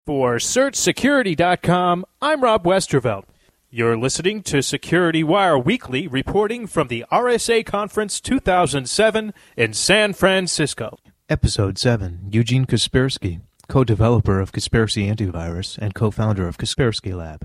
For SearchSecurity.com, I'm Rob Westervelt. You're listening to Security Wire Weekly, reporting from the RSA Conference 2007 in San Francisco. Episode 7, Eugene Kaspersky, co-developer of Kaspersky Antivirus and co-founder of Kaspersky Lab.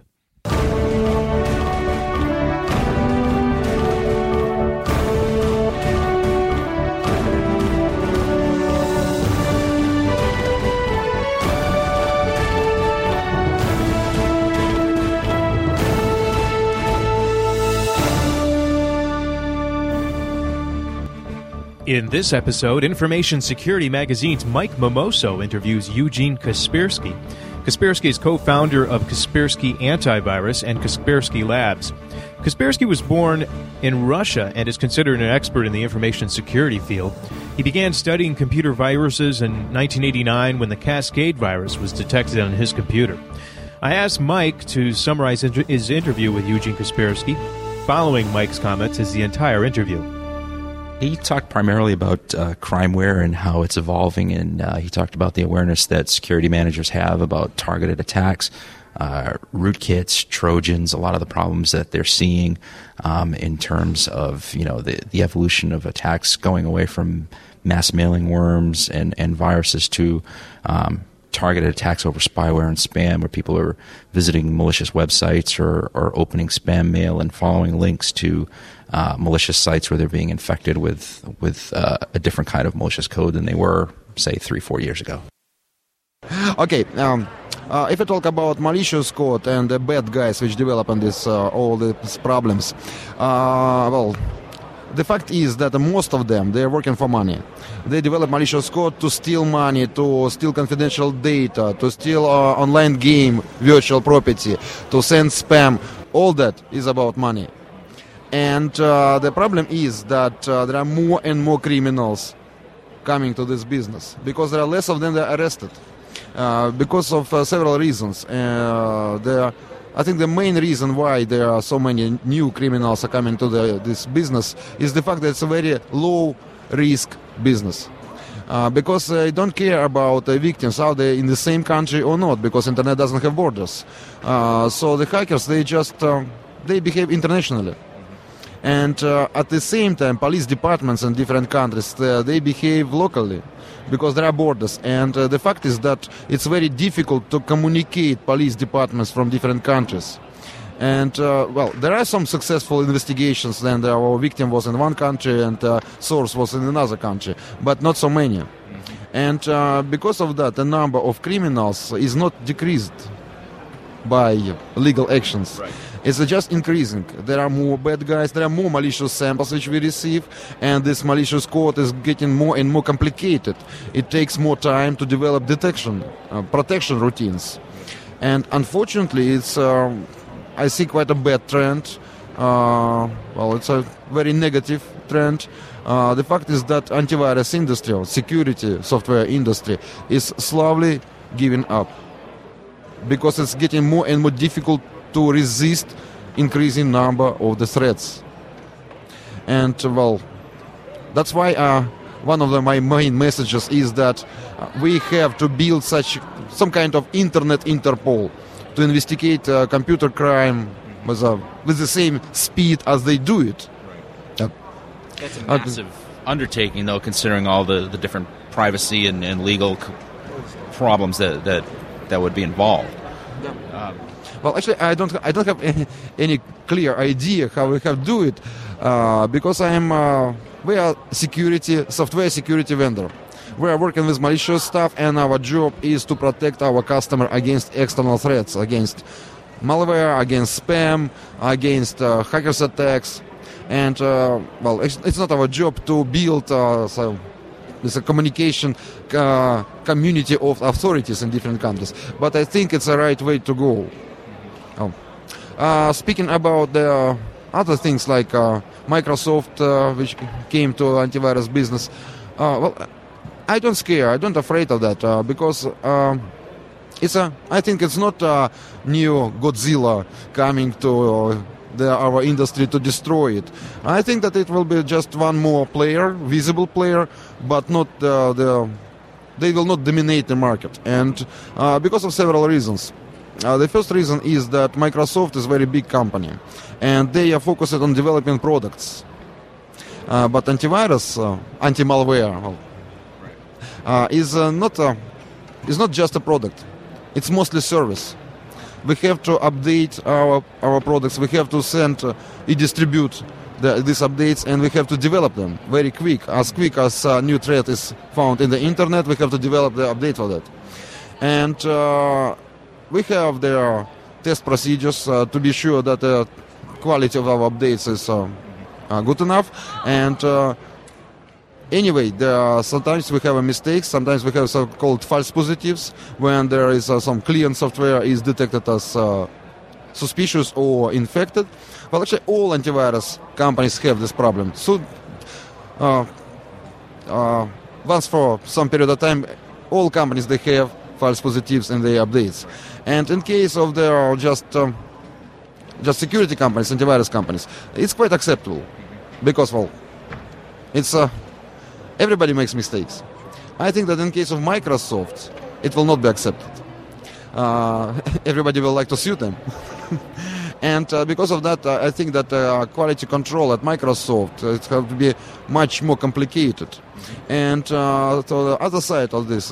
In this episode, Information Security Magazine's Mike Mimoso interviews Eugene Kaspersky. Kaspersky is co-founder of Kaspersky Antivirus and Kaspersky Labs. Kaspersky was born in Russia and is considered an expert in the information security field. He began studying computer viruses in 1989 when the Cascade virus was detected on his computer. I asked Mike to summarize his interview with Eugene Kaspersky. Following Mike's comments is the entire interview. He talked primarily about crimeware and how it's evolving, and he talked about the awareness that security managers have about targeted attacks, rootkits, Trojans, a lot of the problems that they're seeing in terms of the evolution of attacks going away from mass mailing worms and viruses to targeted attacks over spyware and spam, where people are visiting malicious websites or opening spam mail and following links to malicious sites where they're being infected with a different kind of malicious code than they were, say, 3-4 years ago. Okay, if I talk about malicious code and the bad guys which develop on this all these problems, the fact is that most of them, they are working for money. They develop malicious code to steal money, to steal confidential data, to steal online game virtual property, to send spam. All that is about money. And the problem is that there are more and more criminals coming to this business because there are less of them that are arrested because of several reasons. I think the main reason why there are so many new criminals are coming to this business is the fact that it's a very low-risk business. Because they don't care about the victims, are they in the same country or not, because internet doesn't have borders. So the hackers, they behave internationally. And at the same time, police departments in different countries, they behave locally because there are borders. And the fact is that it's very difficult to communicate police departments from different countries. And, there are some successful investigations, and our victim was in one country and source was in another country, but not so many. And because of that, the number of criminals is not decreased by legal actions. Right. It's just increasing. There are more bad guys, there are more malicious samples which we receive, and this malicious code is getting more and more complicated. It takes more time to develop detection, protection routines. And unfortunately, it's, I see quite a bad trend. It's a very negative trend. The fact is that antivirus industry, or security software industry, is slowly giving up because it's getting more and more difficult to resist increasing number of the threats. And, that's why one of my main messages is that we have to build some kind of internet Interpol to investigate computer crime with the same speed as they do it. Right. That's a massive undertaking, though, considering all the different privacy and legal problems that would be involved. Actually, I don't have any clear idea how we have to do it because we are software security vendor. We are working with malicious stuff, and our job is to protect our customer against external threats, against malware, against spam, against hackers attacks. And it's not our job to build there's a communication community of authorities in different countries, but I think it's the right way to go. Speaking about the other things like Microsoft, which came to antivirus business, I don't scare. I don't afraid of that because I think it's not a new Godzilla coming to our industry to destroy it. I think that it will be just one more player, visible player, but not the they will not dominate the market, and because of several reasons. The first reason is that Microsoft is a very big company, and they are focused on developing products. But antivirus, anti-malware, is not just a product. It's mostly service. We have to update our products. We have to send, distribute these updates, and we have to develop them very quick as a new threat is found in the internet. We have to develop the update for that, and we have the test procedures to be sure that the quality of our updates is good enough. And anyway, sometimes we have mistakes. Sometimes we have so-called false positives when there is some client software is detected as suspicious or infected. Well, actually, all antivirus companies have this problem. So, once for some period of time, all companies, they have false positives in their updates. And in case of there just security companies, antivirus companies, it's quite acceptable because, well, it's everybody makes mistakes. I think that in case of Microsoft, it will not be accepted. Everybody will like to sue them. And because of that, I think that quality control at Microsoft it's going to be much more complicated. And so the other side of this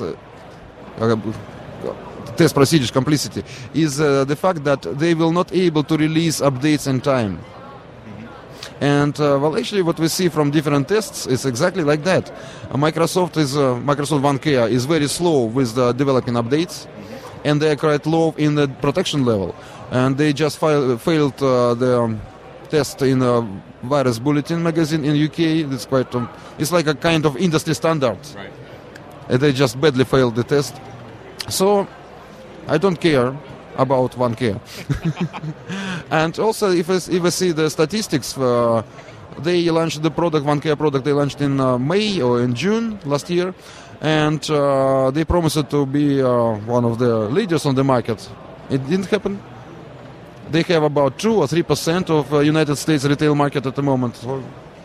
test procedures complicity is the fact that they will not able to release updates in time. And well, actually, what we see from different tests is exactly like that. Microsoft OneCare is very slow with developing updates, and they are quite low in the protection level. And they just failed the test in a Virus Bulletin magazine in UK. It's quite it's like a kind of industry standard. Right. And they just badly failed the test. So I don't care about OneCare. And also, if I see the statistics, they launched the product, OneCare product, they launched in May or in June last year, and they promised it to be one of the leaders on the market. It didn't happen. They have about 2 or 3% of United States retail market at the moment. So,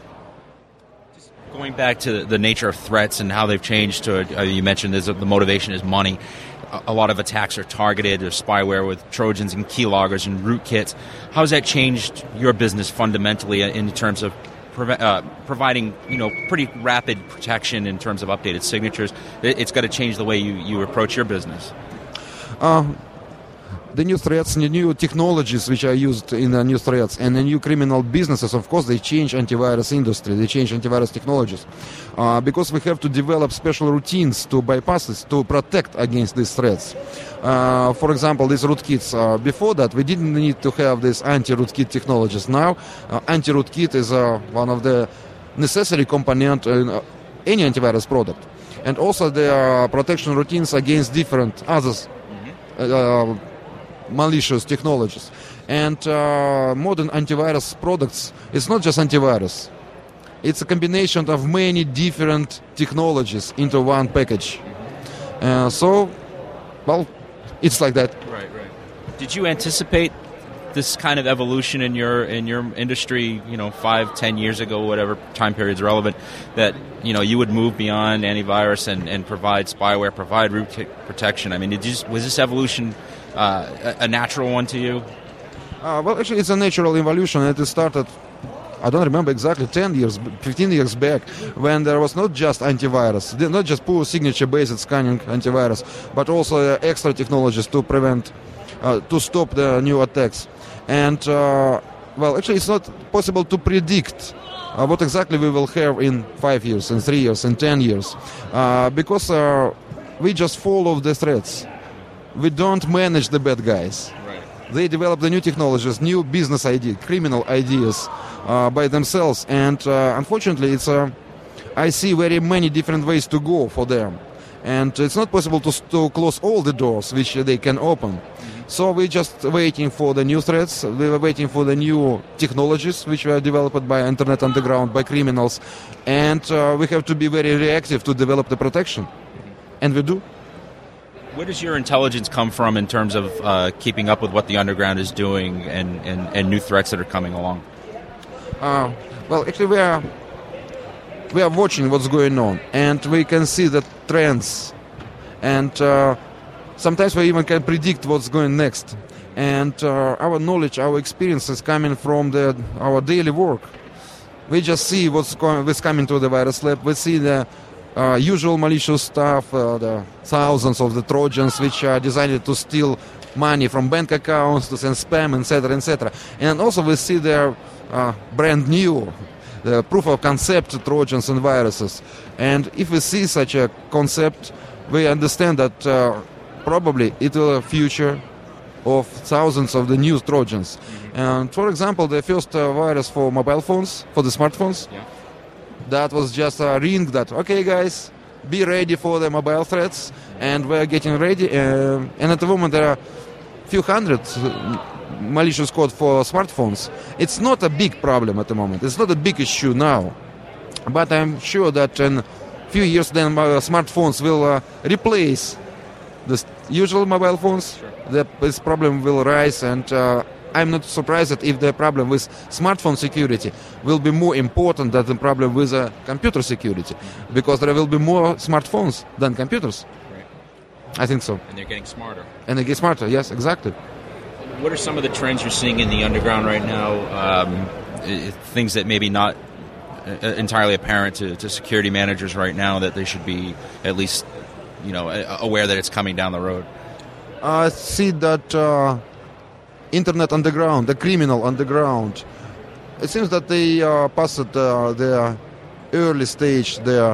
going back to the nature of threats and how they've changed to, you mentioned the motivation is money. A lot of attacks are targeted. There's spyware with Trojans and keyloggers and rootkits. How has that changed your business fundamentally in terms of providing, pretty rapid protection in terms of updated signatures? It's got to change the way you approach your business. The new threats, the new technologies which are used in the new threats, and the new criminal businesses, of course, they change antivirus industry, they change antivirus technologies. Because we have to develop special routines to bypass this, to protect against these threats. For example, these rootkits, before that, we didn't need to have these anti-rootkit technologies. Now, anti-rootkit is one of the necessary component in any antivirus product. And also there are protection routines against different others. Malicious technologies. And modern antivirus products, it's not just antivirus. It's a combination of many different technologies into one package. So, well, it's like that. Right. Did you anticipate this kind of evolution in your industry, 5-10 years ago, whatever time period is relevant, that you would move beyond antivirus and provide spyware, provide rootkit protection? I mean, was this evolution a natural one to you? Well, actually, it's a natural evolution. It started, I don't remember exactly, 15 years back, when there was not just antivirus, not just pure signature-based scanning antivirus, but also extra technologies to prevent, to stop the new attacks. And, well, actually, it's not possible to predict what exactly we will have in 5 years, in 3 years, in 10 years, because we just follow the threats. We don't manage the bad guys. Right. They develop the new technologies, new business ideas, criminal ideas by themselves. And unfortunately, I see very many different ways to go for them. And it's not possible to close all the doors which they can open. Mm-hmm. So we're just waiting for the new threats. We're waiting for the new technologies which were developed by Internet Underground, by criminals. And we have to be very reactive to develop the protection. And we do. Where does your intelligence come from in terms of keeping up with what the underground is doing and new threats that are coming along? Well, actually, we are watching what's going on, and we can see the trends and sometimes we even can predict what's going next. And our knowledge, our experience is coming from our daily work. We just see what's coming to the virus lab. We see the usual malicious stuff, the thousands of the Trojans which are designed to steal money from bank accounts, to send spam, etc., etc. And also we see their brand new, the proof of concept Trojans and viruses. And if we see such a concept, we understand that probably it will a future of thousands of the new Trojans. And for example, the first virus for mobile phones, for the smartphones, that was just a ring that, okay guys, be ready for the mobile threats, and we're getting ready. And at the moment there are few hundred malicious code for smartphones. It's not a big problem at the moment. It's not a big issue now. But I'm sure that in a few years then smartphones will replace the usual mobile phones. This problem will rise, and I'm not surprised that if the problem with smartphone security will be more important than the problem with computer security, because there will be more smartphones than computers. Right. I think so. And they're getting smarter. And they get smarter, yes, exactly. What are some of the trends you're seeing in the underground right now? Things that maybe not entirely apparent to security managers right now that they should be at least, aware that it's coming down the road. I see that internet underground, the criminal underground, it seems that they passed their early stage, their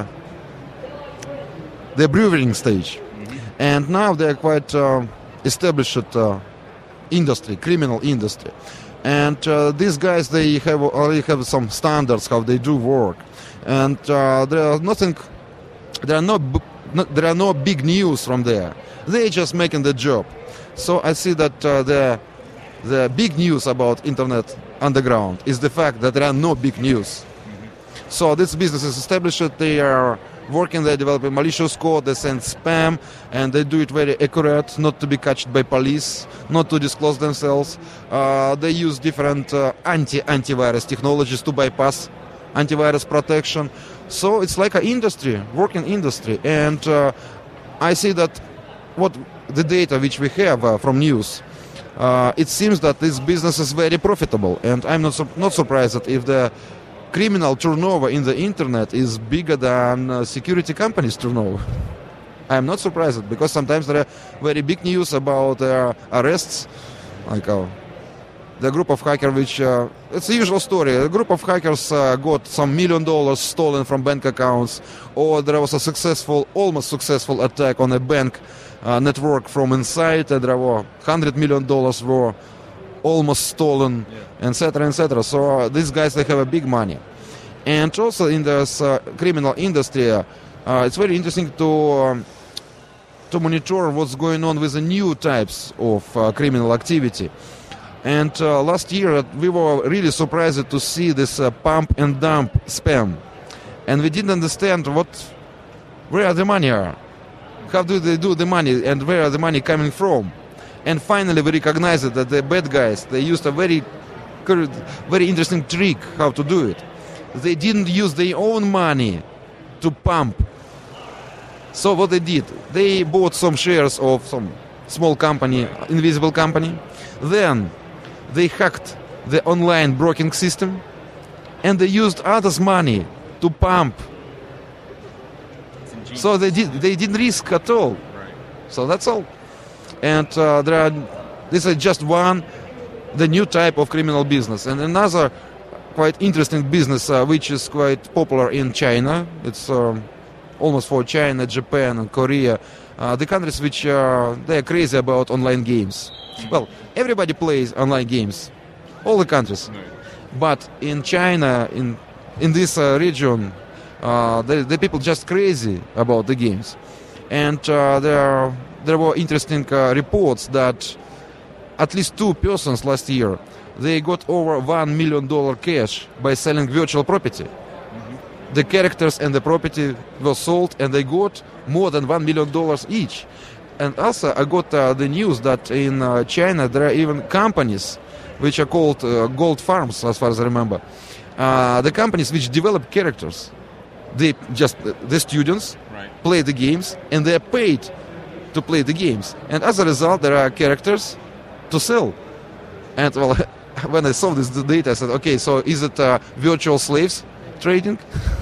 brewing stage, and now they're quite established industry, criminal industry. And these guys, they already have some standards how they do work, and there are no big news from there. They're just making the job. So I see that the big news about internet underground is the fact that there are no big news. So this business is established. They are working, they're developing malicious code, they send spam, and they do it very accurate, not to be catched by police, not to disclose themselves. They use different antivirus technologies to bypass antivirus protection. So it's like an industry, working industry. And I see that what the data which we have from news, it seems that this business is very profitable. And I'm not surprised that if the criminal turnover in the internet is bigger than security companies' turnover. I'm not surprised, because sometimes there are very big news about arrests, like the group of hackers which, it's a usual story, a group of hackers got some $1 million stolen from bank accounts, or there was a almost successful attack on a bank network from inside, and there were $100 million were almost stolen, etc., etc. So these guys, they have a big money. And also in this criminal industry, it's very interesting to monitor what's going on with the new types of criminal activity. And last year we were really surprised to see this pump and dump spam, and we didn't understand where the money are, how do they do the money, and where are the money coming from. And finally we recognized that the bad guys, they used a very interesting trick how to do it. They didn't use their own money to pump. So what they did, they bought some shares of some small company, invisible company. Then they hacked the online broking system, and they used others' money to pump. So they didn't risk at all. Right. So that's all. And this is just the new type of criminal business. And another quite interesting business, which is quite popular in China. It's almost for China, Japan, and Korea, the countries which they are crazy about online games. Well, everybody plays online games, all the countries. But in China, in this region, the people just crazy about the games. And there were interesting reports that at least 2 persons last year, they got over $1 million cash by selling virtual property. The characters and the property were sold, and they got more than $1 million each. And also I got the news that in China there are even companies which are called gold farms, as far as I remember. The companies which develop characters, the students play the games, and they are paid to play the games. And as a result, there are characters to sell. And well, when I saw this data, I said, okay, so is it virtual slaves trading?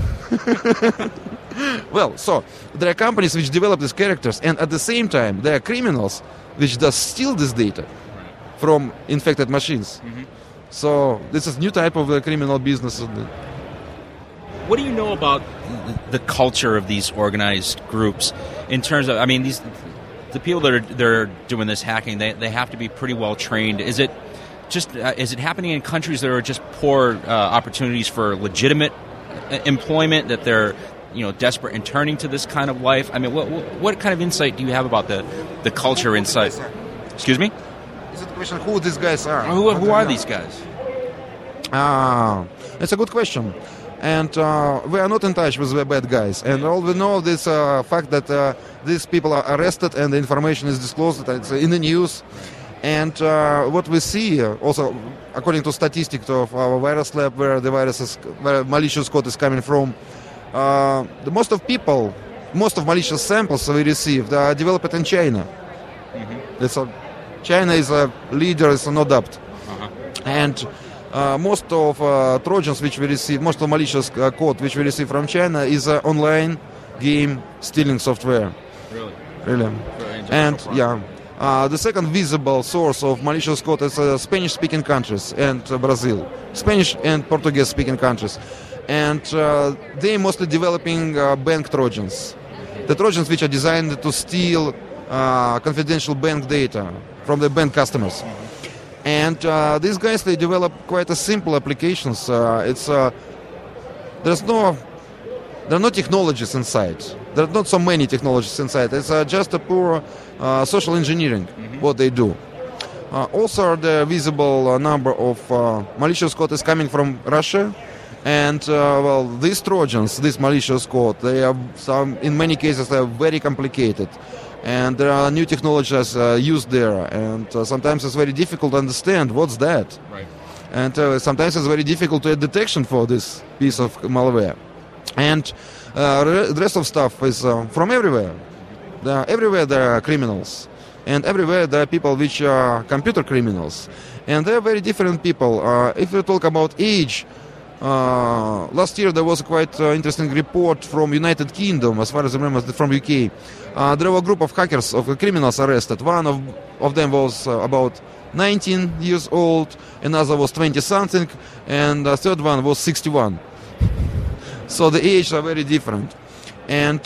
Well, so there are companies which develop these characters, and at the same time, there are criminals which does steal this data from infected machines. So this is new type of criminal business. What do you know about the culture of these organized groups in terms of, I mean, the people that are doing this hacking, they have to be pretty well trained. Is it happening in countries that are just poor opportunities for legitimate employment, that they're desperate and turning to this kind of life? I mean, what kind of insight do you have about the culture inside? Excuse me? Is it a question who these guys are? Who are these guys? It's a good question. And we are not in touch with the bad guys. And all we know is fact that these people are arrested and the information is disclosed. It's in the news. And what we see, also according to statistics of our virus lab, where malicious code is coming from, most of malicious samples we received are developed in China. China is a leader, it's no doubt. And most of Trojans which we receive, most of malicious code which we receive from China is online game stealing software. Really. And the second visible source of malicious code is Spanish-speaking countries and Brazil. Spanish and Portuguese-speaking countries. And they mostly developing bank Trojans. The Trojans which are designed to steal confidential bank data from the bank customers. And these guys, they develop quite a simple applications. There are no technologies inside. There are not so many technologies inside. It's just a poor social engineering, what they do. Also, the visible number of malicious code is coming from Russia. And, these Trojans, this malicious code, in many cases, they are very complicated. And there are new technologies used there. And sometimes it's very difficult to understand what's that. Right. And sometimes it's very difficult to get detection for this piece of malware. And the rest of stuff is from everywhere. Everywhere there are criminals. And everywhere there are people which are computer criminals. And they are very different people. If we talk about age, last year there was a quite interesting report from United Kingdom, as far as I remember, from UK. There were a group of hackers, of criminals arrested. One of them was about 19 years old, another was 20-something, and the third one was 61. So the ages are very different. And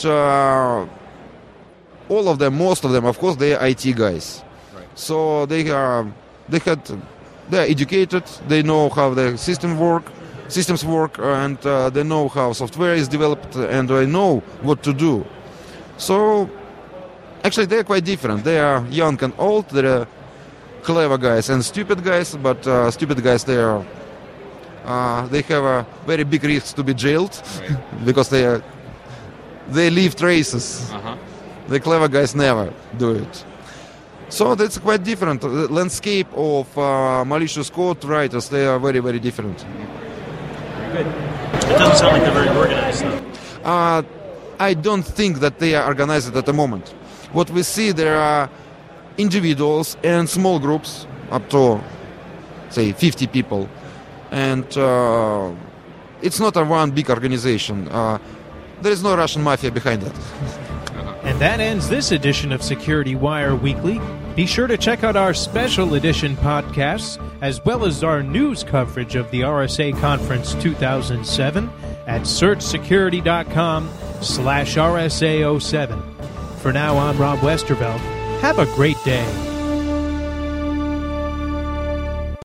all of them, most of them, of course, they are IT guys. Right. So they are educated, they know how the systems work, and they know how software is developed, and they know what to do. So actually they are quite different. They are young and old, they are clever guys and stupid guys, but stupid guys, they have a very big risk to be jailed, right. Because they leave traces. The clever guys never do it. So that's quite different. The landscape of malicious code writers, they are very, very different. Good. It doesn't sound like they're very organized, though. I don't think that they are organized at the moment. What we see, there are individuals and small groups, up to, say, 50 people. And it's not a one big organization. There is no Russian mafia behind it. And that ends this edition of Security Wire Weekly. Be sure to check out our special edition podcasts, as well as our news coverage of the RSA Conference 2007 at searchsecurity.com/RSA07. For now, I'm Rob Westervelt. Have a great day.